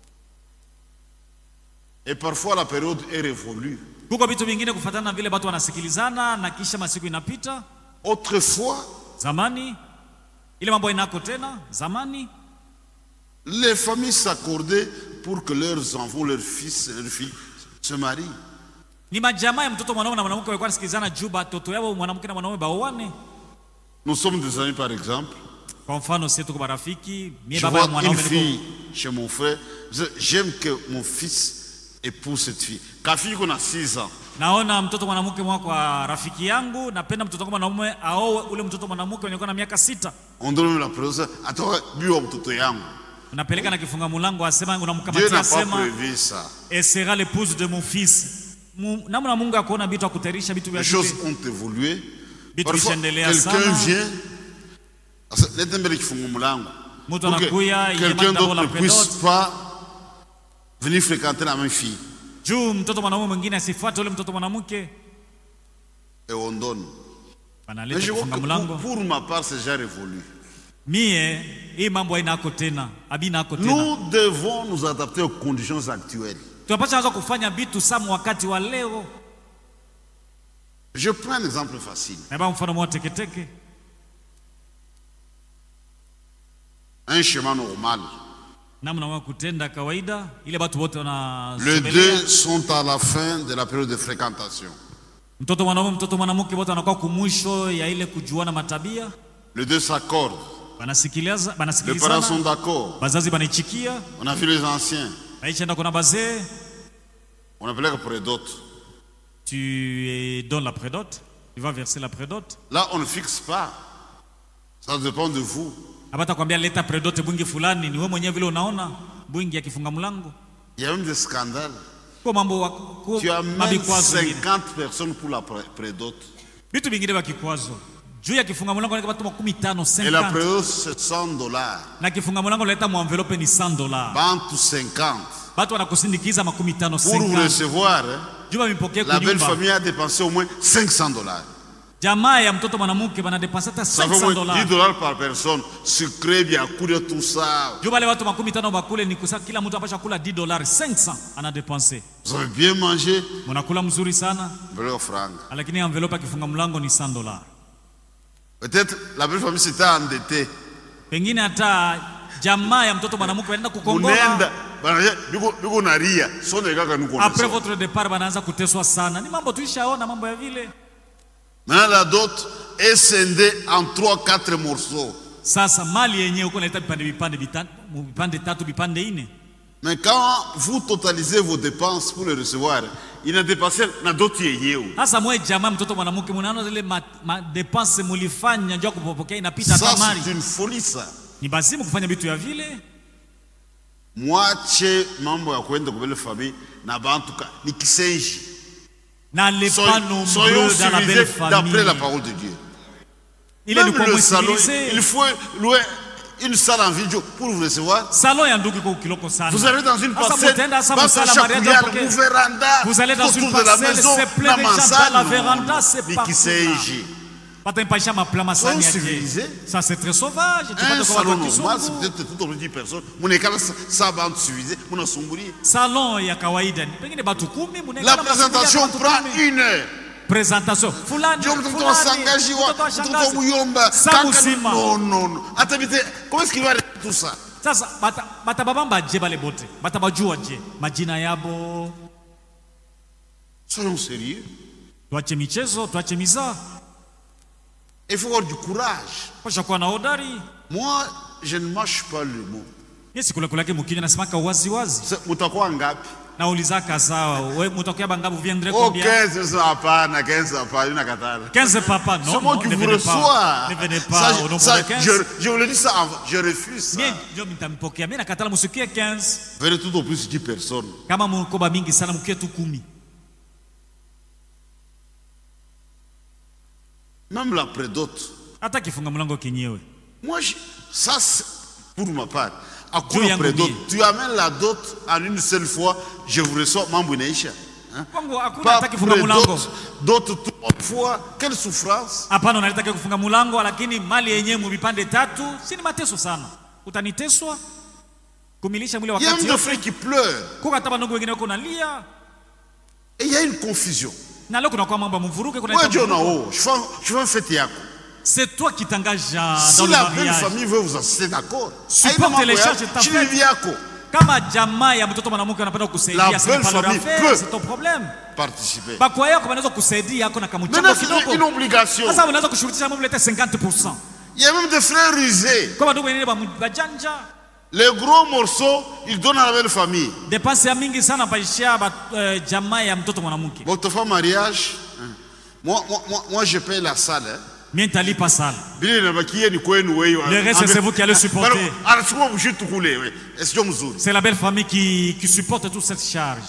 Et parfois la période est révolue. Kuko vitu vingine kufuatana na vile watu wanasikilizana na kisha masiku inapita. Autrefois, zamani ile mambo inako tena zamani les familles s'accordaient pour que leurs enfants, leurs fils et leurs filles se marient. Ni majamaa ya mtoto mwanaume na mwanamke walikuwa wanasikilizana juu watoto yao mwanamke na mwanaume baoane. Nous sommes des amis par exemple. Kwa mfano sisi tuko marafiki, mimi Je baba ya vois mwanaume une fille chez mon frère, j'aime que mon fils épouse cette fille. Ka fille qu'on a 6 ans. Naona mtoto mwanamke mwa kwa rafiki yangu, napenda mtoto kama mwanaume aoe ule mtoto mwanamke mwenye na miaka 6. On donne la preuve, atoka bio mtoto yangu. Unapeleka na kifunga mlango asema Dieu unamkamatia n'a pas asema prévu ça. et sera l'épouse de mon fils. Namna Mungu akuona vitu akutarisha vitu vya Les choses ont évolué. Vitu Parfois, vishendelea quelqu'un sana. vient. Letembele kifunga mlango. Mtu anakuya Quelqu'un d'autre ne puisse puisse pas venir fréquenter la même fille. juu mtoto mwanaume mwingine asifuate ule mtoto mwanamke Et on donne. Mais analeta je vois kifunga que mlango. pour ma part, c'est déjà révolu. Mie hii mambo hainako tena, abinako tena. Nous devons nous adapter aux conditions actuelles. Tunapaswa anza kufanya vitu samu wakati wa leo. Je prends un exemple facile. Na baba mfano mwa teketeke. Un chemin normal. Namna wa kutenda kawaida ile watu wote Les wanasogelea. deux sont à la fin de la période de fréquentation. Mtoto mwanaume mtoto mwanamke wote wanakuwa kumwisho ya ile kujuana matabia. Les deux s'accordent. Banasikiliza, Les parents sont d'accord. bazazi banaichikia. On a vu les anciens. Aisha kuna bazee. On appelait que prédote. Tu donnes la prédote, tu vas verser la prédote. Là, on ne fixe pas. Ça dépend de vous. Abata kwambia leta prédote bungi fulani, ni wewe mwenyewe vile unaona bungi ya kifunga mlango. Il y a même des scandales. Kwa mambo Tu amènes 50 personnes pour la prédote. vitu vingine vya kikwazo. Juu ya kifunga mlango ni watu 15 Et la 50. prédote, c'est $100. Na kifunga mlango leta mu envelope ni $100. Bantu 50. Watu wanakusindikiza 15 Pour vous 50. recevoir, Juma mipokee la belle kunyumba. famille a dépensé au moins $500. Jamaa ya mtoto mwanamke banadepensa hata Ça fait au moins $500. $10 par personne. Sucré, bien coulé, tout ça. Juma wale watu 15 bakule ni kusa kila mtu apasha kula $10, 500 anadepensé. Vous avez bien mangé. Mnakula mzuri sana, Belle franc. lakini envelope ya kifunga mlango ni $100. Peut-être la belle famille s'était endettée. Pengine hata jamaa ya mtoto mwanamke wanaenda kukongola. Unaenda. Biko naria. Sonde kaka nuko. Après votre départ banaanza kuteswa sana. Ni mambo tuishaona mambo ya vile. Maintenant la dot est scindée en 3-4 morceaux. Sasa mali yenyewe uko naita vipande tatu vipande 4. Mais quand vous totalisez vos dépenses pour le recevoir, il a dépassé la dot yenyewe. Sasa mwe jamaa mtoto mwanamke mnaona zile dépenses mulifanya njoo kupokea inapita Ça tamari. c'est une folie ça. Ni bazimu kufanya vitu ya vile. Mwache mambo ya kwenda kwa belle famille na bantu ni kisenji. N'allez pas nombreux Soyons dans la belle civilisés d'après la famille. parole de Dieu. Il est Même le salon, civilisé. il faut louer une salle en vidéo pour vous recevoir. Salon ya ndugu iko kiloko sana. Vous allez dans une Sasa parcelle, mutenda, sasa passe à musala chaque mariage couillard, apokee. vous véranda, Vous allez dans autour une de la parcelle, maison, c'est plein de gens dans la véranda, c'est ni partout là. kisenji. Patampasha maplama sana Soyons ya civilisés. Ça c'est très sauvage. Tu Un peux salon te normal, c'est peut-être tout autre 10 personnes. Mon écart, ça va être suffisé. Mon assombri. salon ya kawaida ni pengine batu 10 muna La présentation prend 1 heure. présentation fulani Dieu mtoto wa sangaji wa mtoto wa muyomba. Samusima. Non, non, non. Attendez, comment est-ce qu'il va arrêter tout ça? sasa bata babamba je bale bote bata bajua je majina yabo. Soyons sérieux. Tuache michezo, tuache miza. Il faut avoir du courage. Pasha kuwa na hodari. Moi, je ne mâche pas le mot. Yesi kula kulake mukinya nasimaka wazi wazi. Mutakuwa ngapi? Naulizaka sawa, wewe mtokea bangabu viendrait Oh, combien? 15, ça pas, 15, pas, une katana. 15 papa, C'est non, moi non, qui ne vous venez reçois. pas. Ne venez pas Ça, au nombre ça, de 15. je vous le dis ça avant, je refuse ça. Mie ndio mtampokea. Mimi nakatala msikie 15. Venez tout au plus 10 personnes. Kama mkoba mingi sana mkie tu 10. Même la prédote. Hata kifunga mlango kenyewe. Moi, ça, c'est pour ma part. À Dieu quoi la yangu prédote? mie. Tu amènes la dot en une seule fois, je vous reçois, mambo inaisha. Hein? Kwangu hakuna Pas hata kifunga mlango. prédote, dot 3 fois, quelle souffrance. Hapana, unalitaka kufunga mlango lakini mali yenyewe mvipande 3, si ni mateso sana. Utaniteswa kumilisha mwili Il y a wakati même des frères qui pleurent. Kwa hata bandugu wengine wako nalia. Et il y a une confusion. Na leo kuna kwa mambo mvuruke kuna Moi, Dieu en je fais un fête yako. c'est toi qui t'engages dans Si le la belle mariage. famille veut vous assister, d'accord. Supporte les charges de ta fête. yako. Kama jamaa ya mtoto mwanamke anapenda La kukusaidia, c'est belle pas leur famille affaire, peut. c'est ton problème. Participer. Bakwa yako wanaweza kusaidia yako na kamuchango Maintenant, c'est une kidogo. obligation. Sasa unaweza kushurutisha mambo leta 50%. Il y a même des frères rusés. Kwa ndugu wengine bajanja, Les gros morceaux, ils donnent à la belle famille. dépense ya mingi sana paishia jamaa ya mtoto mwanamke. Votre femme mariage, moi, je paye la salle. Hein. Mimi nitalipa sana. Le reste, c'est vous qui allez supporter. C'est la belle famille qui supporte toute cette charge.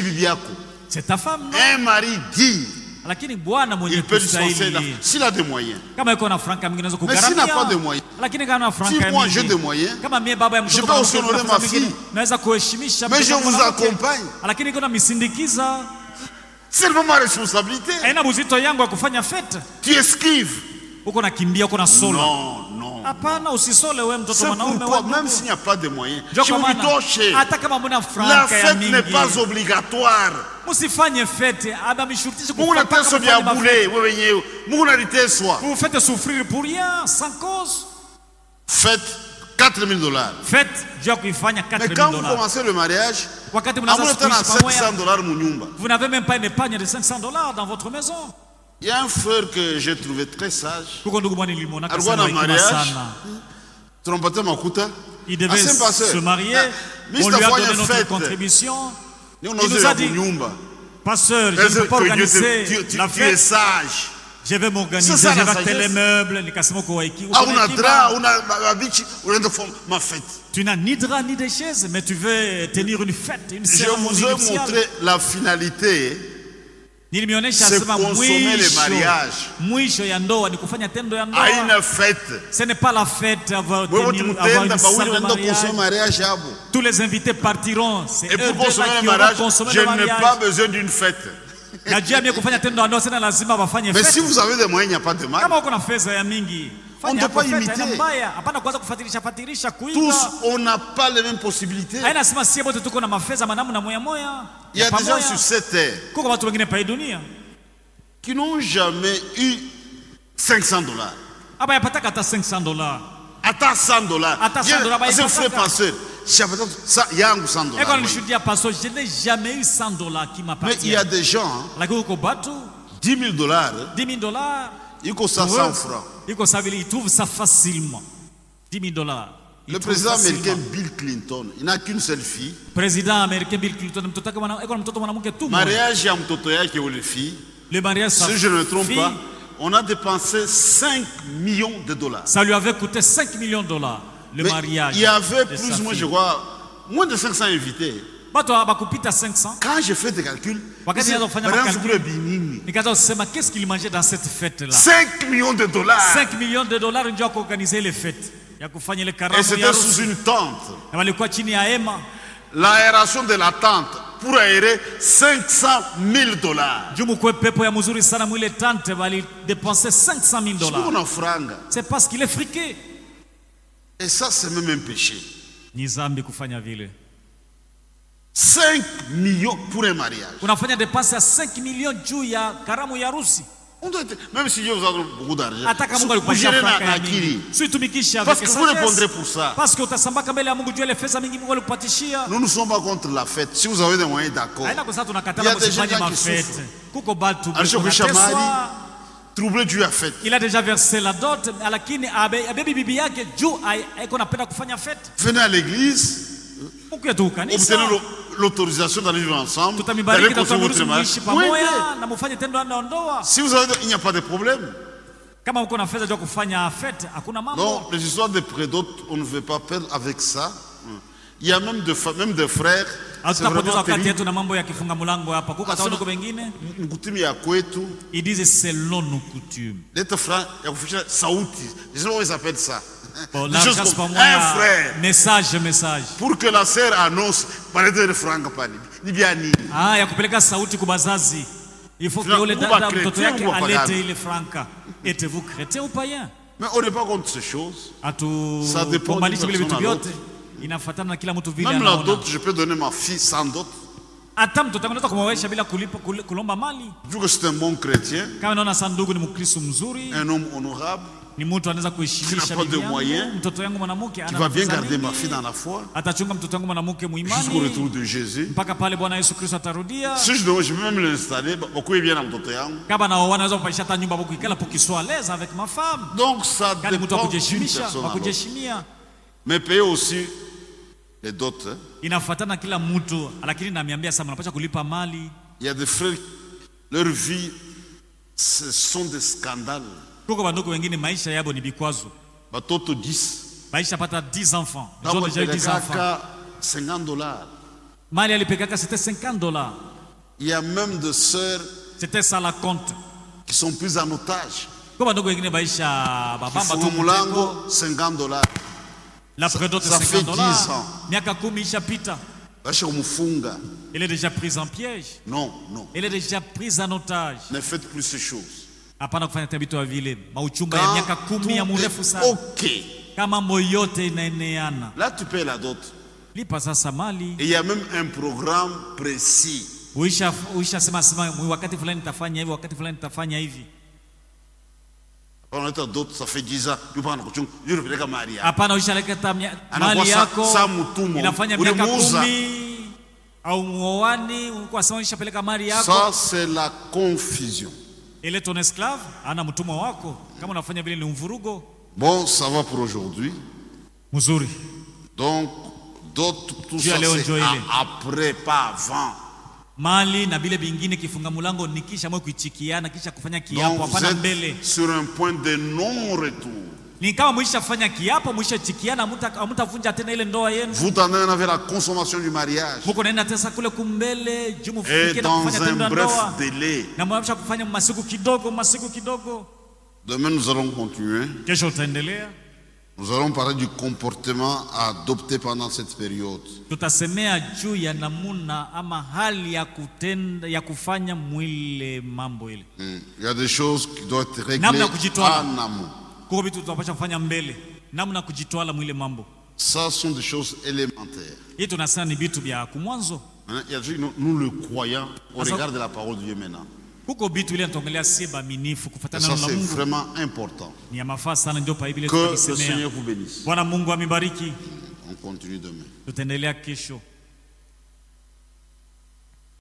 C'est ta femme, non? Un mari dit, Lakini bwana mwenye il peut dispenser kustahili. s'il a des moyens. Kama yuko na franka mingi naweza Mais s'il n'a pas de kugaramia. moyens, Lakini kama na franka si moi mingi. j'ai des moyens, Kama mie baba ya je mtoto peux aussi mwanamke, honorer kuna ma franka mingi, fille. naweza kuheshimisha Mais je mtoto vous mwanamke. accompagne. Lakini kuna misindikiza. C'est vraiment ma responsabilité. Haina buzito yangu ya kufanya fete. Tu esquives. Uko nakimbia, uko na sola. Non, non. Hapana, usisole wewe mtoto C'est mwanaume pourquoi, wewe. même s'il n'y a pas de moyens, Ndio je kwa vous maana, touche. hata kama mbona La franka ya fête n'est mingi. pas obligatoire. Musifanye fete, abamishurutishe Mungu kufanya teso vya bule, wewe wenyewe. Mungu naliteswa. vous faites souffrir pour rien, sans cause. Faites $4,000. Faites, Dieu kuifanya Mais 4 quand 000 vous dollars. commencez le mariage, Wakati à mnaanza mon temps, kuishi pamoja, $700 munyumba. vous n'avez même pas une épargne de 500 dollars dans votre maison. Il y a un frère que j'ai trouvé très sage. Kuko ndugu mwani limona Alikuwa na kasema hekima mariage. sana. Trompete makuta. Il devait Asim pasteur. se marier, Mais on c'est lui a pas une donné notre fête. contribution. Nous Il nous a dit, munyumba. pasteur, je ne peux pas organiser la Tu es fête. sage. Je vais m'organiser, C'est ça, je la vais acheter sagesse. les meubles, nikasema kwa hiki. Ah, on a drap, on a bichi, on a de ma fête. Tu n'as ni drap ni des chaises, mais tu veux tenir une fête, une Je cérémonie vous ai nuptiale. montré la finalité. Nilimionesha C'est sema consommer le mariage. mwisho ya ndoa ni kufanya tendo ya À ndoa. une fête. Ce n'est pas la fête avoir Wewe tenir- avoir tumutenda une ba salle wili de wenda consommer mariage. mariage yabo. Tous les invités partiront. C'est Et eux pour deux consommer là le qui auront mariage, consommé je le n'ai mariage. pas besoin d'une fête. Najua mie kufanya tendo ya ndoa sina lazima wafanye Mais si fête. vous avez des moyens, il n'y a pas de mal. Kama uko na fedha ya mingi, On fanya ne doit pas hapo fête, haina imiter. mbaya. Hapana kuanza kufatirisha kuiga. Tous, on n'a pas les mêmes possibilités. Haina sema sie wote tuko na mafedha manamu na moya moya. Il y a des gens pamoja. sur cette terre Kuko watu wengine pa hii dunia. qui n'ont jamais eu $500. Aba yapataka hata 500 dollars. Attends $100. Hata $100 ba C'est ipataka. frère pasteur. Ça, il y a un $100. Et quand je dis à pasteur, je n'ai jamais eu 100 dollars qui Mais m'appartient. il y a des gens, hein, Lakini uko batu $10,000, 10 000 dollars. ils coûtent ça Pour 100 eux, francs. il trouve ça facilement. 10 000 dollars. Il Le trouve président facilement. américain Bill Clinton, il n'a qu'une seule fille. Président américain Bill Clinton, mtoto mwanamke tu mmoja. Mariage ya mtoto yake ou les filles. Le mariage, sa Si je ne me trompe fille, pas, on a dépensé $5 millions. ça lui avait coûté 5 millions de dollars. Le Mais mariage. il y avait de plus sa ou moins, fille. je crois, moins de 500 invités. Bato abakupita 500. Quand j'ai fait des calculs, Wakati c'est- naanza kufanya Mariage makalkuli. kule Binini. Nikaanza kusema qu'est-ce qu'il mangeait dans cette fête là. $5 millions. 5 millions de dollars ndio kuorganiser ile fête. Ya kufanya ile Et karamu ya c'était sous harusi. une tente. Na walikuwa chini ya hema. L'aération de la tente pour aérer $500,000. Jumu kwe pepo ya mzuri sana mwile tante bali dépenser 500 000 C'est dollars. pour une franga. C'est parce qu'il est friqué. Et ça, c'est même un péché. Ni zambi kufanya vile. 5 millions pour un mariage. Unafanya dépense ya 5 millions juu ya karamu ya harusi. On doit être- même si Dieu vous a donné beaucoup d'argent, Hata kama Mungu vous alikupatia gérez franka na ya mingi. akili. Si tumikisha Parce avec que vous répondrez sagesse. pour ça. Parce que utasambaka mbele ya Mungu juu ile fedha mingi Mungu alikupatishia. Nous ne sommes pas contre la fête. Si vous avez des moyens, d'accord. Haina kwa sababu Il y tunakatala a des kusifanye gens qui mafete. souffrent. Kuko batu Alishakuisha mali, wanateswa. troublé Dieu a fait. Il a déjà versé la dot lakini abebi bibi yake juu haiko napenda kufanya fete. Venez à l'église, Mungu yetu kanisa. obtenez l'autorisation d'aller vivre ensemble, tutamibariki na votre mariage. pamoja na mufanye tendo la ndoa. Si vous avez, il n'y a pas de problème. Kama uko na fedha ya kufanya fete, hakuna mambo. Non, les histoires de près d'autres, on ne veut pas perdre avec ça. Il y a même des frères. Hatutapoteza wakati yetu na mambo ya kifunga mlango hapa. Kuko hata ndugu wengine. Mkutumi ya kwetu. Ils disent selon nos coutumes. Les frères, il y a kufisha sauti. Je sais pas comment ils appellent ça. Bon, là, c'est pas moi. Un frère. Message. Pour que la sœur annonce, parlez de francs pali. Ni bien ni. Ah, ya kupeleka sauti kwa bazazi. Il faut que yule dada mtoto yake alete ile franka. Êtes-vous chrétien ou païen? Mais on n'est pas contre ces choses. Ça dépend de vitu vyote. Inafuatana na kila mtu vile anaona. Même la dot, je peux donner ma fille sans dot. Hata mtoto wangu nataka kumwezesha bila kulomba mali. Vu que c'est un bon chrétien. Kama naona sanduku ni mkristo mzuri. Un homme honorable. Ni mtu anaweza kuheshimisha mtoto yangu mwanamke ana. Tu vas bien garder ma fille dans la foi. Atachunga mtoto wangu mwanamke muimani. Jusqu'au retour de Jésus. Mpaka pale Bwana Yesu Kristo atarudia. Si je peux même l'installer, beaucoup bien na mtoto yangu. Kama na wanaweza kupaisha hata nyumba boku ikala pour qu'il soit à l'aise avec ma femme. Donc ça dépend de personne. Mais payer aussi les dots. Inafuatana kila mtu, lakini namiambia sana unapaswa kulipa mali. Il y a des frères, leur vie ce sont des scandales. Kuko bandugu wengine maisha yabo ni bikwazo. Batoto 10. Maisha pata 10 enfants. Ils ont déjà eu 10 enfants. $50. Mali alipekaka c'était $50. Il y a même des sœurs. C'était ça la compte. Qui sont prises en otage. Kuko bandugu wengine maisha babamba tu mulango $50. La prédote ça fait 10 ans. Miaka 10 ishapita. Elle est déjà prise en piège. Non. Elle est déjà prise en otage. Ne faites plus ces choses. Hapana kufanya tabito ya vile. Mauchumba ya miaka 10 ya mrefu sana. OK. Kama moyote inaeneana. Là tu payes la dot. Lipa sasa mali. Et il y a même un programme précis. Uisha sema wakati fulani nitafanya hivi, wakati fulani nitafanya hivi. On a d'autres, ça fait 10 ans. Hapana ushaleketa mali yako. Inafanya miaka 10 au muoani ulikuwa sema ushapeleka mali yako. Ça c'est la confusion. Ile ton esclave ana mtumwa wako. Kama unafanya vile ni mvurugo. Bon, ça va pour aujourd'hui. Mzuri. Donc d'autres tout ça c'est après pas avant. Mali na bile bingine kifunga mulango nikisha mwe kuichikiana kisha kufanya kiapo hapana mbele. Sur un point de non retour. Ni kama mshafanya kiapo mshachikiana mtavunja tena ile ndoa yenu. Vous en avez la consommation du mariage. Mko naenda tesa kule kumbele jumu fikiri kufanya tendo ndoa. Na mwamsha kufanya masiku kidogo. Demain nous allons continuer. Kesho tutaendelea. Nous allons parler du comportement adopté pendant cette période. Tutasemea juu ya namuna ama hali ya kutenda ya kufanya mwile mambo ile. Il y a des choses qui doivent être réglées en amont. Kwa vitu tutapaswa kufanya mbele. Namna kujitwala mwile mambo. Ça sont des choses élémentaires. Hii tunasema ni vitu vya kumwanzo. Nous le croyons au regard de la parole de Dieu maintenant. Kuko bitu ile ntongelea si baaminifu kufuatana na Mungu. Ça c'est vraiment important. Ni ya mafaa sana ndio Biblia tunasemea. Que le Seigneur vous bénisse. Bwana Mungu amibariki. On continue demain. Tutaendelea kesho.